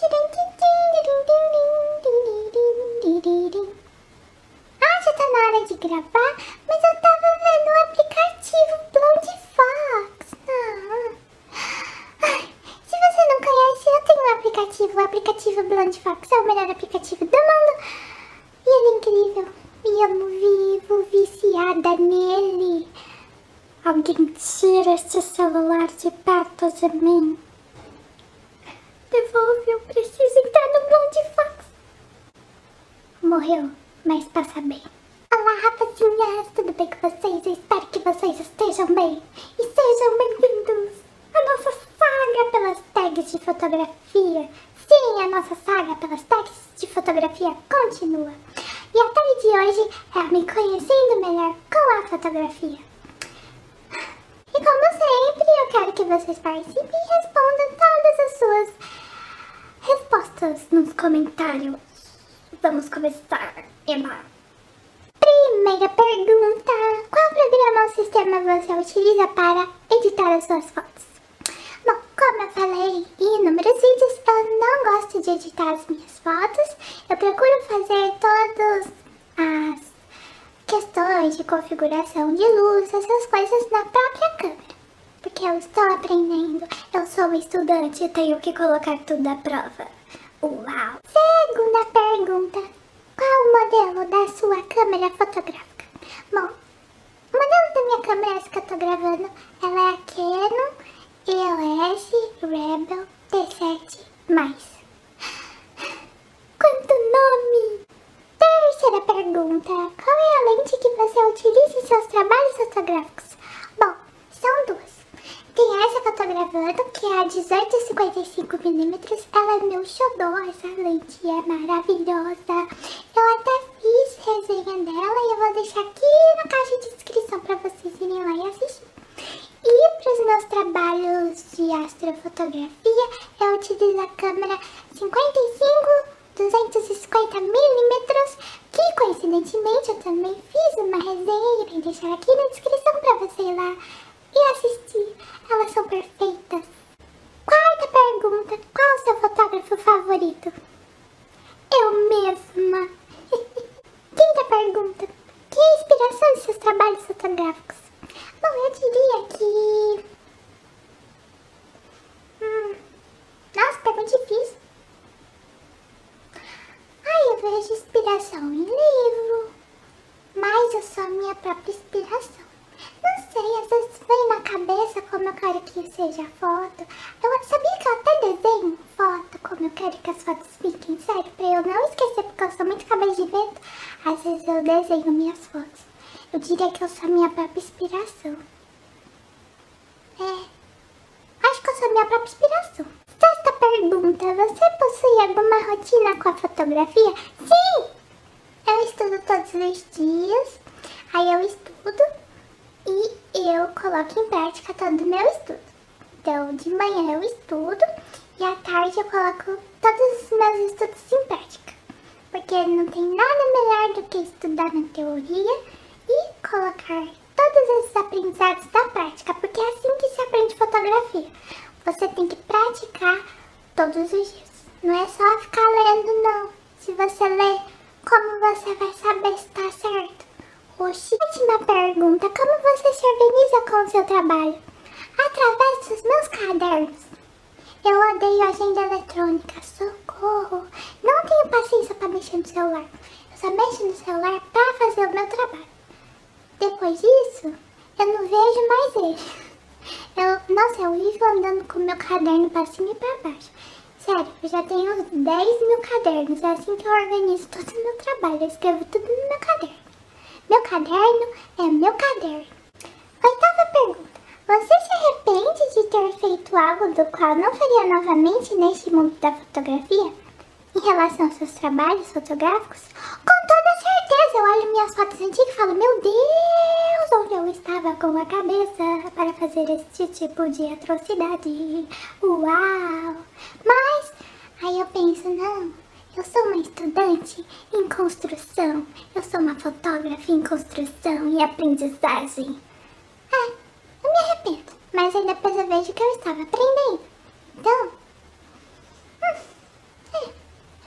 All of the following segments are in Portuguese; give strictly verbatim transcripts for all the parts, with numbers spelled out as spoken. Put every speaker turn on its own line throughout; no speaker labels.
Ah, já tá na hora de gravar, mas eu tava vendo o aplicativo Blonde Fox. Ah. Ai, se você não conhece, eu tenho um aplicativo, o aplicativo Blonde Fox é o melhor aplicativo do mundo. E ele é incrível, e eu vivo viciada nele. Alguém tira esse celular de perto de mim. Devolve, eu preciso entrar no Blonde Fox. Morreu, mas passa bem. Olá, rapazinhas, tudo bem com vocês? Eu espero que vocês estejam bem. E sejam bem-vindos à nossa saga pelas tags de fotografia. Sim, a nossa saga pelas tags de fotografia continua. E a tag de hoje é me conhecendo melhor com a fotografia. E como sempre, eu quero que vocês participem e respondam todas as suas respostas nos comentários. Vamos começar, Emma. Primeira pergunta. Qual programa ou sistema você utiliza para editar as suas fotos? Bom, como eu falei em inúmeros vídeos, eu não gosto de editar as minhas fotos. Eu procuro fazer todas as questões de configuração de luz, essas coisas na própria câmera. Porque eu estou aprendendo, eu sou uma estudante e tenho que colocar tudo à prova. Uau! Segunda pergunta. Qual o modelo da sua câmera fotográfica? Bom, o modelo da minha câmera essa que eu tô gravando, ela é a Canon E O S Rebel T sete mais. Quanto nome! Terceira pergunta. Qual é a lente que você utiliza em seus trabalhos fotográficos? Bom, são duas. Tem essa que eu tô gravando, que é a dezoito a cinquenta e cinco milímetros. Ela é meu xodó, essa lente é maravilhosa. Eu até fiz resenha dela e eu vou deixar aqui na caixa de descrição pra vocês irem lá e assistir. E para os meus trabalhos de astrofotografia, eu utilizo a câmera cinquenta e cinco duzentos e cinquenta milímetros, que coincidentemente eu também fiz uma resenha e irei deixar aqui na descrição pra você ir lá e assistir. Elas são perfeitas. Quarta pergunta. Qual o seu fotógrafo favorito? Eu mesma. Quinta pergunta. Que inspiração de seus trabalhos fotográficos? Bom, eu diria que... Hum... Nossa, pergunta difícil. Ai, eu vejo inspiração em livro. Mas eu sou a minha própria inspiração. Não sei, às vezes vem na cabeça como eu quero que seja a foto. Eu sabia que eu até desenho foto, como eu quero que as fotos fiquem, sério, pra eu não esquecer, porque eu sou muito cabeça de vento. Às vezes eu desenho minhas fotos. Eu diria que eu sou a minha própria inspiração. É, acho que eu sou a minha própria inspiração. Sexta pergunta, você possui alguma rotina com a fotografia? Sim! Eu estudo todos os dias, aí eu estudo e eu coloco em prática todo o meu estudo. Então, de manhã eu estudo e à tarde eu coloco todos os meus estudos em prática. Porque não tem nada melhor do que estudar na teoria e colocar todos esses aprendizados na prática, porque é assim que se aprende fotografia. Você tem que praticar todos os dias. Não é só ficar lendo, não. Se você ler, como você vai saber se está certo? Oxi. Última pergunta. Como você se organiza com o seu trabalho? Através dos meus cadernos. Eu odeio agenda eletrônica. Socorro. Não tenho paciência para mexer no celular. Eu só mexo no celular para fazer o meu trabalho. Depois disso, eu não vejo mais ele. Eu, nossa, eu vivo andando com o meu caderno para cima e para baixo. Sério, eu já tenho uns dez mil cadernos. É assim que eu organizo todo o meu trabalho. Eu escrevo tudo no meu caderno. Meu caderno é meu caderno. Oitava pergunta. Você se arrepende de ter feito algo do qual não faria novamente neste mundo da fotografia? Em relação aos seus trabalhos fotográficos? Com toda certeza, eu olho minhas fotos antigas e falo, meu Deus, onde eu estava com a cabeça para fazer este tipo de atrocidade. Uau! Mas, aí eu penso, não, eu sou uma estudante em construção, eu sou uma fotógrafa em construção e aprendizagem. É, eu me arrependo, mas aí depois eu vejo que eu estava aprendendo. Então, hum,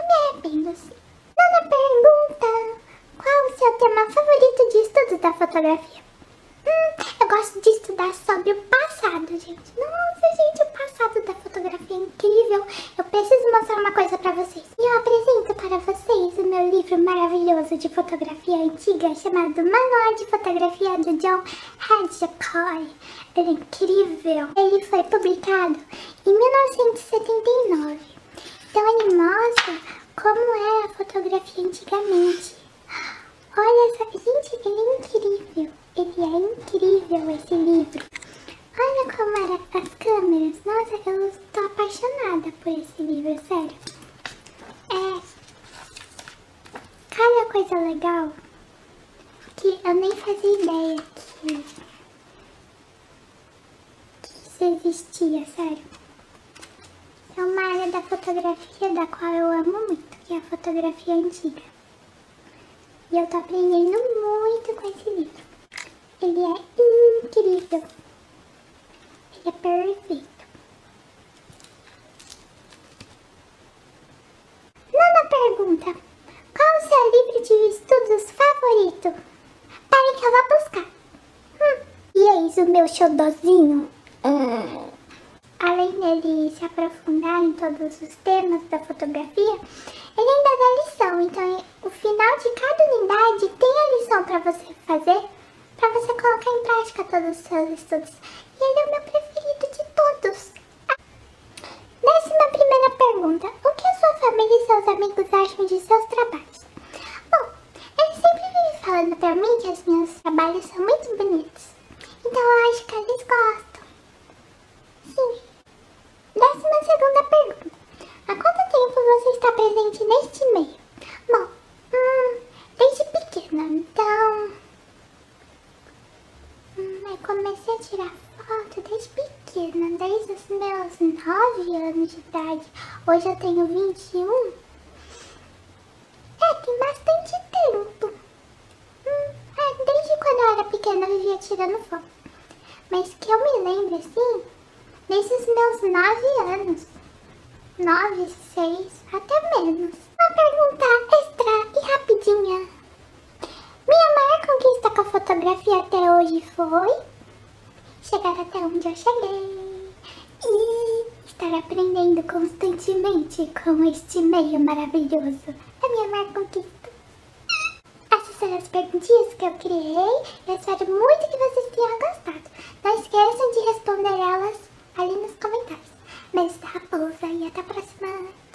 me arrependo, sim. Nona pergunta. Qual o seu tema favorito de estudo da fotografia? Hum, eu gosto de estudar sobre o passado, gente. Nossa, gente, o passado da fotografia é incrível. Eu preciso mostrar uma coisa pra vocês. E eu apresento para vocês o meu livro maravilhoso de fotografia antiga chamado Manual de Fotografia do John Hadcock. Ele é incrível. Ele foi publicado em mil novecentos e setenta e nove. Então ele mostra como era a fotografia antigamente. Olha só, gente, ele é incrível. Ele é incrível, esse livro. Olha como eram as câmeras. Nossa, eu tô apaixonada por esse livro, sério. É... Cada coisa legal que eu nem fazia ideia que, que isso existia, sério. É uma área da fotografia da qual eu amo muito, que é a fotografia antiga. E eu tô aprendendo muito com esse livro. Ele é incrível. Ele é perfeito. Nona pergunta. Qual o seu livro de estudos favorito? Parem que eu vou buscar. Hum. E eis o meu xodózinho. Hum. Além dele se aprofundar em todos os temas da fotografia, ele ainda dá lição. Então, o final de cada unidade tem a lição para você fazer, para você colocar em prática todos os seus estudos. E ele é o meu preferido de todos. Décima primeira pergunta. O que a sua família e seus amigos acham de seus trabalhos? Bom, eles sempre vivem falando para mim que os meus trabalhos são muito bonitos. Então eu acho que eles gostam. Sim. Décima segunda pergunta. Há quanto tempo você está presente neste meio? Bom, hum, desde pequena, então... Hum, eu comecei a tirar foto desde pequena, desde os meus nove anos de idade. Hoje eu tenho vinte e um. É, tem bastante tempo. Hum, é, desde quando eu era pequena eu vivia tirando foto. Mas que eu me lembro assim, desde os meus nove anos. Nove, seis, até menos. Uma pergunta extra e rapidinha. Minha maior conquista com a fotografia até hoje foi chegar até onde eu cheguei e estar aprendendo constantemente com este meio maravilhoso. A minha maior conquista. Essas são as perguntinhas que eu criei. Eu espero muito que vocês tenham gostado. Não esqueçam de responder elas ali nos comentários. Beijo da raposa e até a próxima.